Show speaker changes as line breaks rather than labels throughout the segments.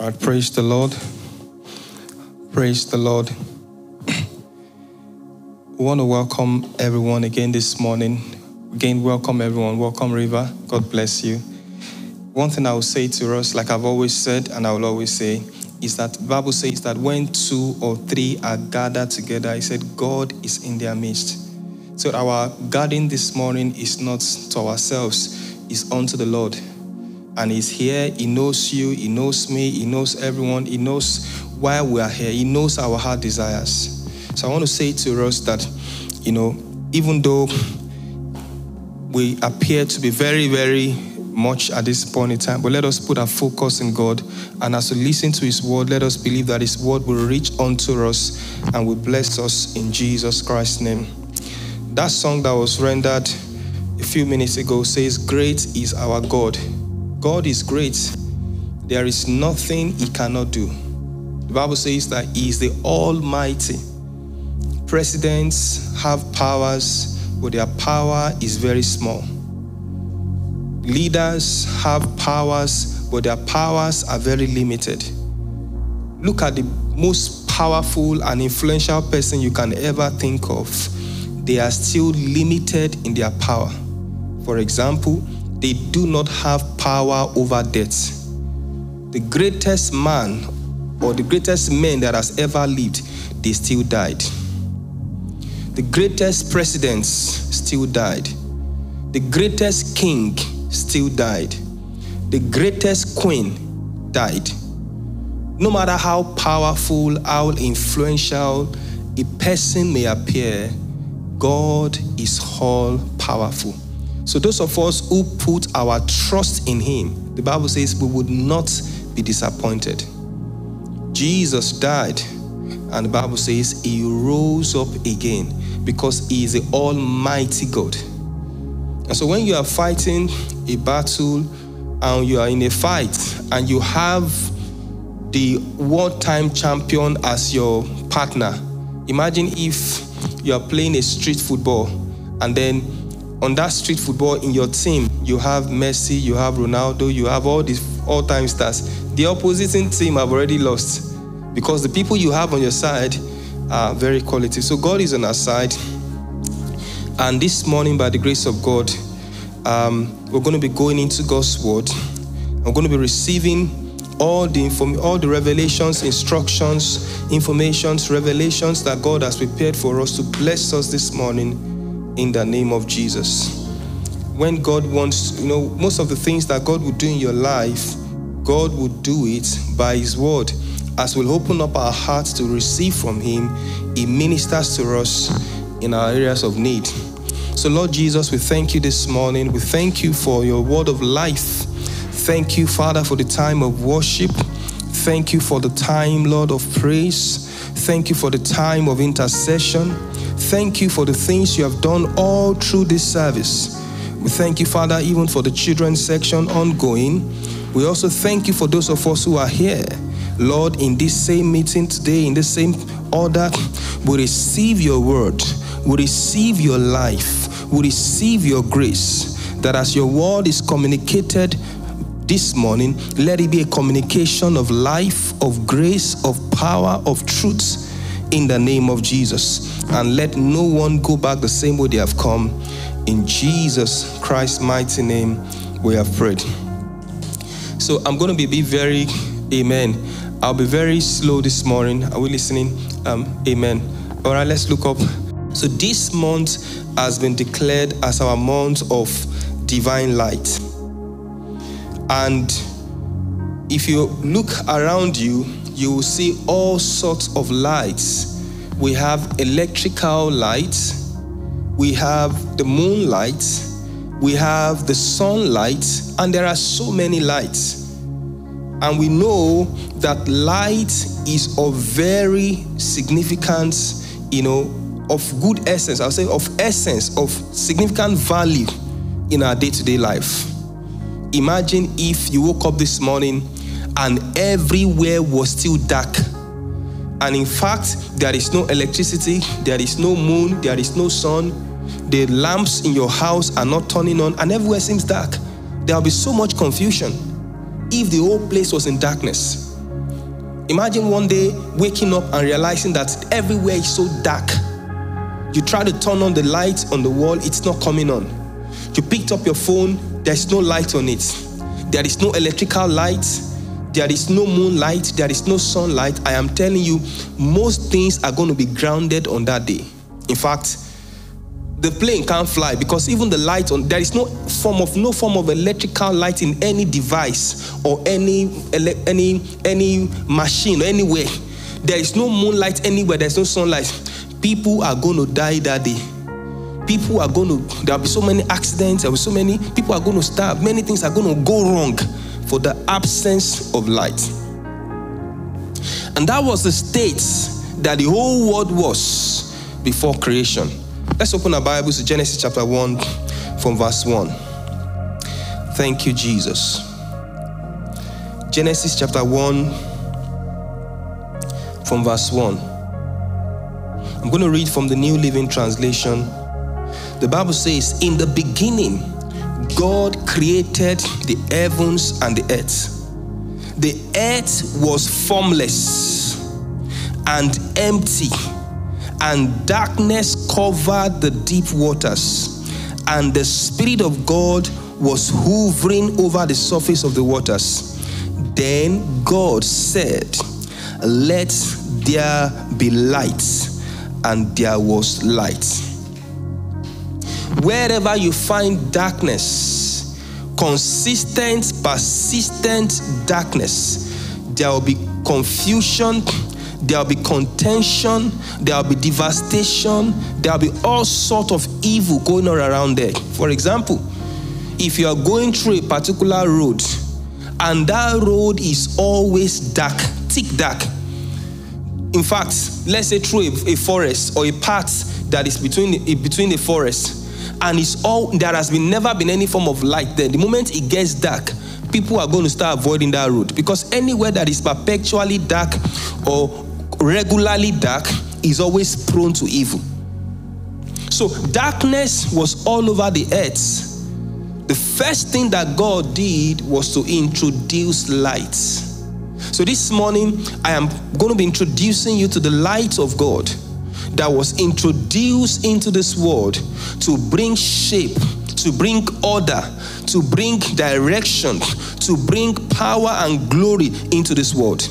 All right, praise the Lord. Praise the Lord. We want to welcome everyone again this morning. Again, welcome everyone. Welcome, River. God bless you. One thing I will say to us, like I've always said and I will always say, is that the Bible says that when 2 or 3 are gathered together, it said God is in their midst. So our gathering this morning is not to ourselves, it's unto the Lord. And he's here, he knows you, he knows me, he knows everyone, he knows why we are here, he knows our heart desires. So I want to say to us that, even though we appear to be very, very much at this point in time, but let us put our focus in God. And as we listen to his word, let us believe that his word will reach unto us and will bless us in Jesus Christ's name. That song that was rendered a few minutes ago says, "Great is our God." God is great. There is nothing he cannot do. The Bible says that he is the Almighty. Presidents have powers, but their power is very small. Leaders have powers, but their powers are very limited. Look at the most powerful and influential person you can ever think of. They are still limited in their power. For example, they do not have power over death. The greatest man or the greatest men that has ever lived, they still died. The greatest presidents still died. The greatest king still died. The greatest queen died. No matter how powerful, how influential a person may appear, God is all powerful. So those of us who put our trust in him, the Bible says we would not be disappointed. Jesus died, and the Bible says he rose up again because he is the Almighty God. And so when you are fighting a battle and you are in a fight and you have the wartime champion as your partner, imagine if you are playing a street football and then on that street football in your team, you have Messi, you have Ronaldo, you have all these all-time stars. The opposing team have already lost because the people you have on your side are very quality. So God is on our side. And this morning, by the grace of God, we're going to be going into God's word. I'm going to be receiving all the revelations, instructions, informations, revelations that God has prepared for us to bless us this morning in the name of Jesus. When God wants, most of the things that God will do in your life, God will do it by his word. As we'll open up our hearts to receive from him, he ministers to us in our areas of need. So Lord Jesus, we thank you this morning. We thank you for your word of life. Thank you, Father, for the time of worship. Thank you for the time, Lord, of praise. Thank you for the time of intercession. Thank you for the things you have done all through this service. We thank you, Father, even for the children's section ongoing. We also thank you for those of us who are here. Lord, in this same meeting today, in the same order, we receive your word. We receive your life. We receive your grace. That as your word is communicated this morning, let it be a communication of life, of grace, of power, of truth in the name of Jesus. And let no one go back the same way they have come. In Jesus Christ's mighty name, we have prayed. So I'm going to be very, amen. I'll be very slow this morning. Are we listening? Amen. All right, let's look up. So this month has been declared as our month of divine light. And if you look around you, you will see all sorts of lights. We have electrical lights, we have the moonlight, we have the sunlight, and there are so many lights. And we know that light is of very significance, of good essence. I'll say of essence, of significant value in our day-to-day life. Imagine if you woke up this morning and everywhere was still dark. And in fact, there is no electricity, there is no moon, there is no sun. The lamps in your house are not turning on and everywhere seems dark. There will be so much confusion if the whole place was in darkness. Imagine one day waking up and realizing that everywhere is so dark. You try to turn on the light on the wall, it's not coming on. You picked up your phone, there's no light on it. There is no electrical light. There is no moonlight. There is no sunlight. I am telling you, most things are going to be grounded on that day. In fact, the plane can't fly because even the light on, there is no form of electrical light in any device or any machine or anywhere. There is no moonlight anywhere. There is no sunlight. People are going to die that day. There will be so many accidents. There will be so many people are going to starve. Many things are going to go wrong for the absence of light. And that was the state that the whole world was before creation. Let's open our Bibles to Genesis chapter 1 from verse 1. Thank you, Jesus. Genesis chapter 1 from verse 1. I'm going to read from the New Living Translation. The Bible says, in the beginning, God created the heavens and the earth. The earth was formless and empty, and darkness covered the deep waters, and the Spirit of God was hovering over the surface of the waters. Then God said, let there be light, and there was light. Wherever you find darkness, consistent, persistent darkness, there will be confusion, there will be contention, there will be devastation, there will be all sorts of evil going on around there. For example, if you are going through a particular road and that road is always dark, thick dark. In fact, let's say through a forest or a path that is between the forest, and there has never been any form of light there. The moment it gets dark, people are going to start avoiding that road, because anywhere that is perpetually dark or regularly dark is always prone to evil. So darkness was all over the earth. The first thing that God did was to introduce light. So this morning, I am going to be introducing you to the light of God that was introduced into this world to bring shape, to bring order, to bring direction, to bring power and glory into this world.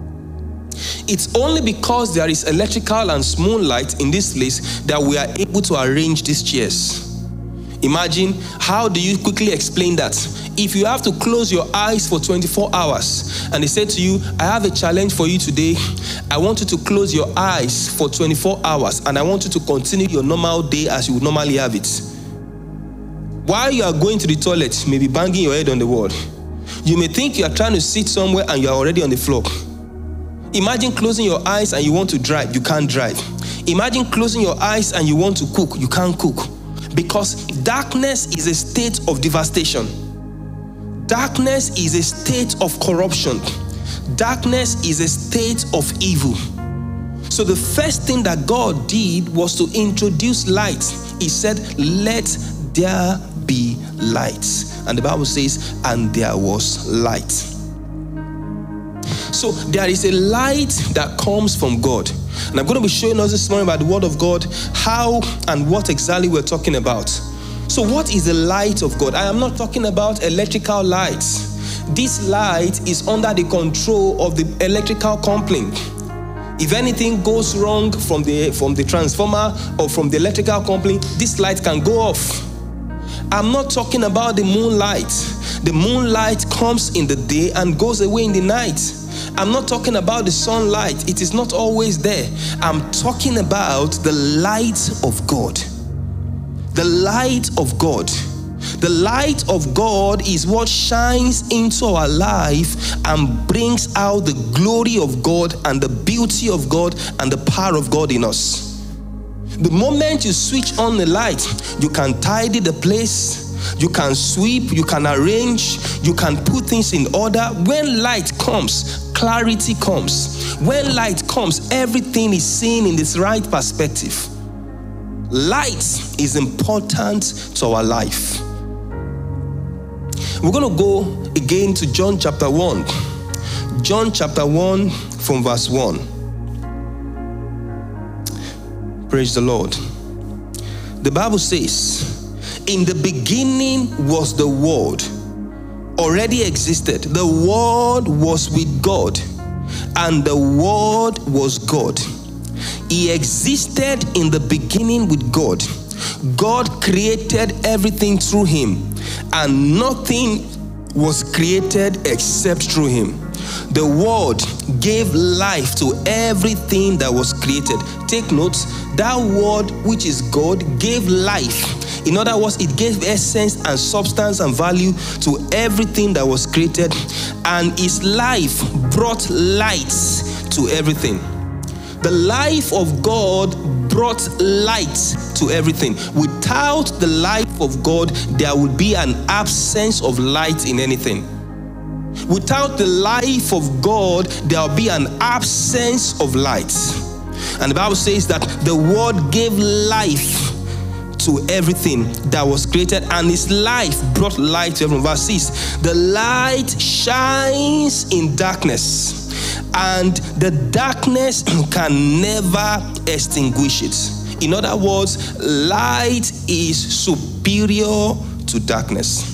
It's only because there is electrical and moonlight in this place that we are able to arrange these chairs. Imagine, how do you quickly explain that? If you have to close your eyes for 24 hours and they say to you, I have a challenge for you today. I want you to close your eyes for 24 hours and I want you to continue your normal day as you would normally have it. While you are going to the toilet, you may be banging your head on the wall. You may think you are trying to sit somewhere and you are already on the floor. Imagine closing your eyes and you want to drive, you can't drive. Imagine closing your eyes and you want to cook, you can't cook. Because darkness is a state of devastation. Darkness is a state of corruption. Darkness is a state of evil. So the first thing that God did was to introduce light. He said, let there be light. And the Bible says, and there was light. So there is a light that comes from God. And I'm going to be showing us this morning by the word of God how and what exactly we're talking about. So what is the light of God? I am not talking about electrical lights. This light is under the control of the electrical company. If anything goes wrong from the transformer or from the electrical company, this light can go off. I'm not talking about the moonlight. The moonlight comes in the day and goes away in the night. I'm not talking about the sunlight. It is not always there. I'm talking about the light of God. The light of God. The light of God is what shines into our life and brings out the glory of God and the beauty of God and the power of God in us. The moment you switch on the light, you can tidy the place, you can sweep, you can arrange, you can put things in order. When light comes, clarity comes. When light comes, everything is seen in its right perspective. Light is important to our life. We're going to go again to John chapter 1. John chapter 1 from verse 1. Praise the Lord. The Bible says, in the beginning was the Word, already existed. The Word was with God, and the Word was God. He existed in the beginning with God. God created everything through him, and nothing was created except through him. The Word gave life to everything that was created. Take note, that Word, which is God, gave life. In other words, it gave essence and substance and value to everything that was created, and his life brought light to everything. The life of God brought light to everything. Without the life of God, there would be an absence of light in anything. Without the life of God, there will be an absence of light. And the Bible says that the Word gave life to everything that was created, and his life brought light to everyone. Verse 6, the light shines in darkness, and the darkness can never extinguish it. In other words, light is superior to darkness.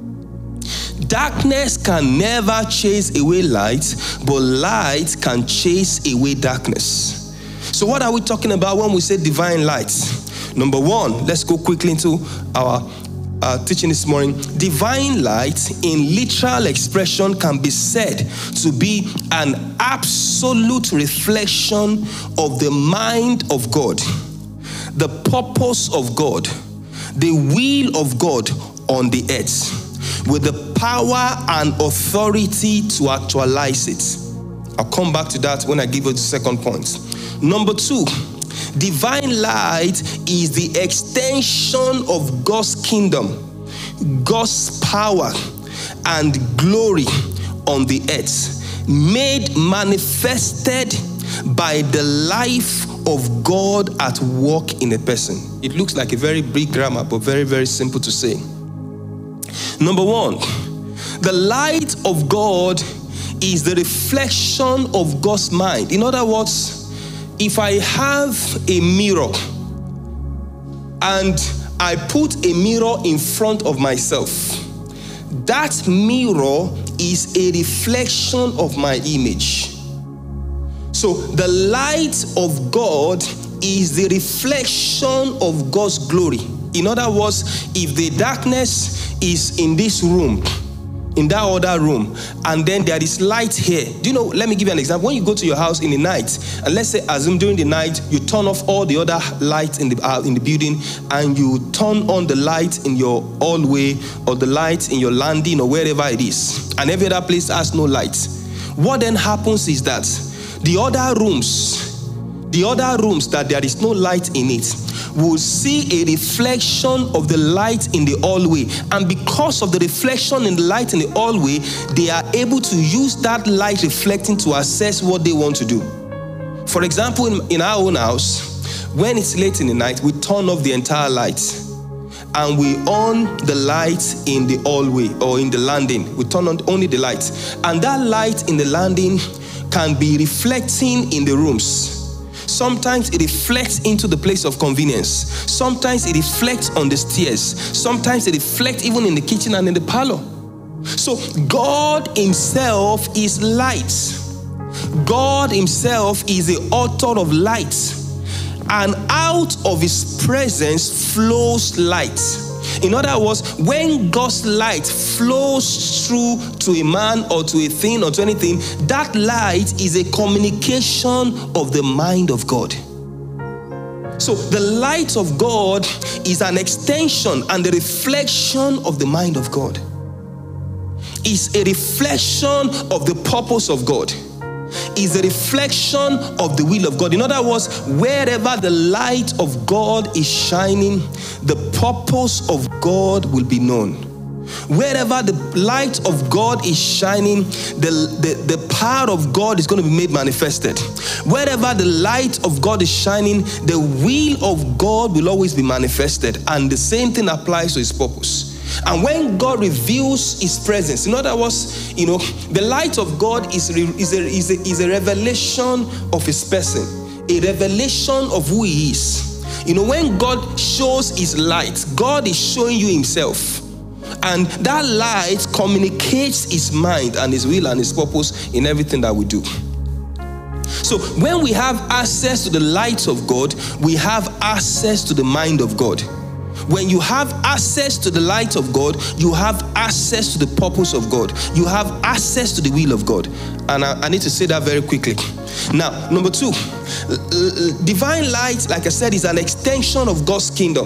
Darkness can never chase away light, but light can chase away darkness. So what are we talking about when we say divine light? Number one, let's go quickly into our teaching this morning. Divine light, in literal expression, can be said to be an absolute reflection of the mind of God, the purpose of God, the will of God on the earth, with the power and authority to actualize it. I'll come back to that when I give you the second point. Number two, divine light is the extension of God's kingdom, God's power and glory on the earth, made manifested by the life of God at work in a person. It looks like a very big grammar, but very, very simple to say. Number one, the light of God is the reflection of God's mind. In other words, if I have a mirror and I put a mirror in front of myself, that mirror is a reflection of my image. So the light of God is the reflection of God's glory. In other words, if the darkness is in this room, in that other room, and then there is light here. Do you know, let me give you an example. When you go to your house in the night, and let's say, assume during the night, you turn off all the other lights in the building, and you turn on the light in your hallway, or the light in your landing, or wherever it is, and every other place has no light. What then happens is that the other rooms that there is no light in it will see a reflection of the light in the hallway, and because of the reflection in the light in the hallway, they are able to use that light reflecting to assess what they want to do. For example, in our own house, when it's late in the night, we turn off the entire light and we on the light in the hallway or in the landing. We turn on only the light, and that light in the landing can be reflecting in the rooms. Sometimes it reflects into the place of convenience. Sometimes it reflects on the stairs. Sometimes it reflects even in the kitchen and in the parlor. So God himself is light. God himself is the author of light. And out of his presence flows light. In other words, when God's light flows through to a man or to a thing or to anything, that light is a communication of the mind of God. So the light of God is an extension and a reflection of the mind of God. It's a reflection of the purpose of God. Is a reflection of the will of God. In other words, wherever the light of God is shining, the purpose of God will be known. Wherever the light of God is shining, the power of God is going to be made manifested. Wherever the light of God is shining, the will of God will always be manifested. And the same thing applies to his purpose. And when God reveals his presence, in other words, the light of God is a revelation of his person, a revelation of who he is. When God shows his light, God is showing you himself. And that light communicates his mind and his will and his purpose in everything that we do. So when we have access to the light of God, we have access to the mind of God. When you have access to the light of God, you have access to the purpose of God. You have access to the will of God. And I need to say that very quickly. Now, number 2, divine light, like I said, is an extension of God's kingdom.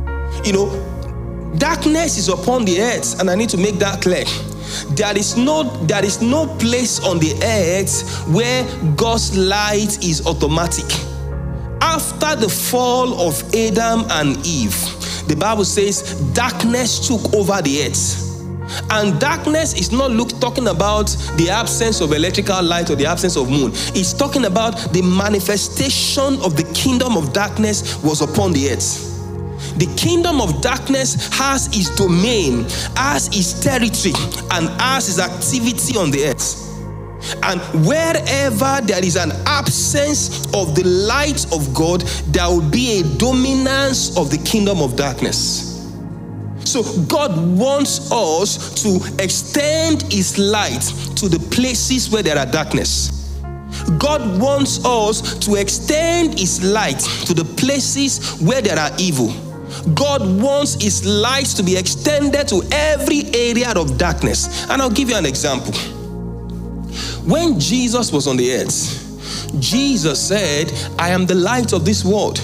Darkness is upon the earth, and I need to make that clear. There is no place on the earth where God's light is automatic. After the fall of Adam and Eve, the Bible says darkness took over the earth. And darkness is not talking about the absence of electrical light or the absence of moon. It's talking about the manifestation of the kingdom of darkness was upon the earth. The kingdom of darkness has its domain, has its territory, and has its activity on the earth. And wherever there is an absence of the light of God, there will be a dominance of the kingdom of darkness. So God wants us to extend his light to the places where there are darkness. God wants us to extend his light to the places where there are evil. God wants his light to be extended to every area of darkness. And I'll give you an example. When Jesus was on the earth, Jesus said, I am the light of this world.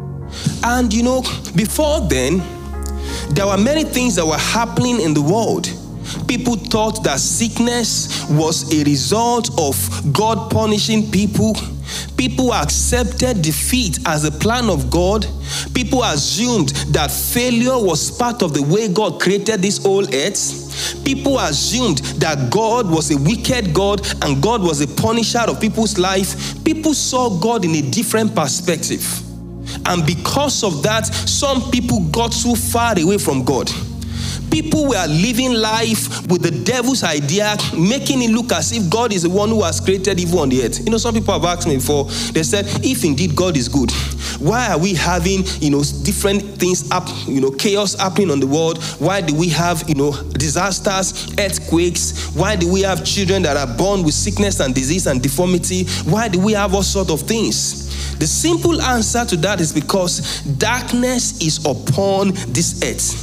And before then, there were many things that were happening in the world. People thought that sickness was a result of God punishing people. People accepted defeat as a plan of God. People assumed that failure was part of the way God created this whole earth. People assumed that God was a wicked God and God was a punisher of people's life. People saw God in a different perspective. And because of that, some people got too far away from God. People were living life with the devil's idea, making it look as if God is the one who has created evil on the earth. Some people have asked me before, they said, if indeed God is good, why are we having, different things up, chaos happening on the world? Why do we have, disasters, earthquakes? Why do we have children that are born with sickness and disease and deformity? Why do we have all sorts of things? The simple answer to that is because darkness is upon this earth.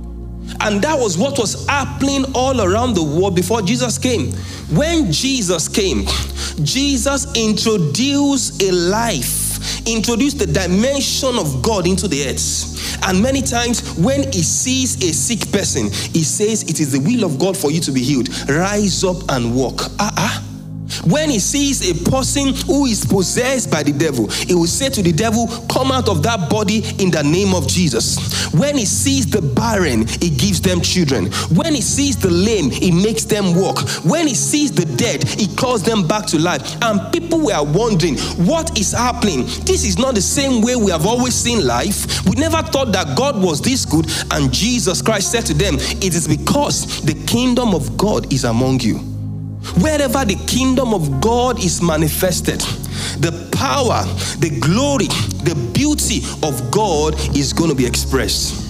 And that was what was happening all around the world before Jesus came. When Jesus came, Jesus introduced a life, introduced the dimension of God into the earth. And many times when he sees a sick person, he says, it is the will of God for you to be healed. Rise up and walk. When he sees a person who is possessed by the devil, he will say to the devil, come out of that body in the name of Jesus. When he sees the barren, he gives them children. When he sees the lame, he makes them walk. When he sees the dead, he calls them back to life. And people were wondering, what is happening? This is not the same way we have always seen life. We never thought that God was this good. And Jesus Christ said to them, it is because the kingdom of God is among you. Wherever the kingdom of God is manifested, the power, the glory, the beauty of God is going to be expressed.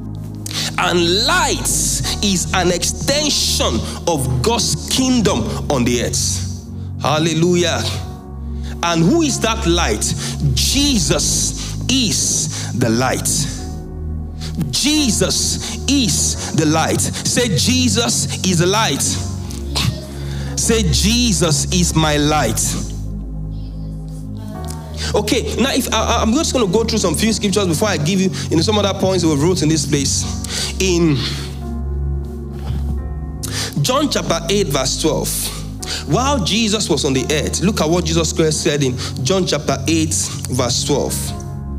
And light is an extension of God's kingdom on the earth. Hallelujah. And who is that light? Jesus is the light. Jesus is the light. Say, Jesus is the light. Say, Jesus is my light. Okay, now I'm just going to go through some few scriptures before I give you some other points that we wrote in this place. In John chapter 8 verse 12, while Jesus was on the earth, look at what Jesus Christ said in John chapter 8 verse 12.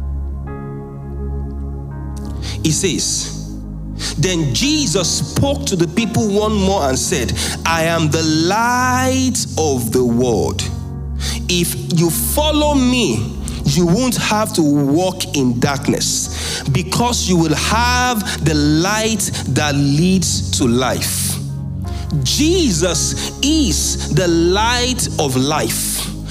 He says, then Jesus spoke to the people one more and said, I am the light of the world. If you follow me, you won't have to walk in darkness, because you will have the light that leads to life. Jesus is the light of life.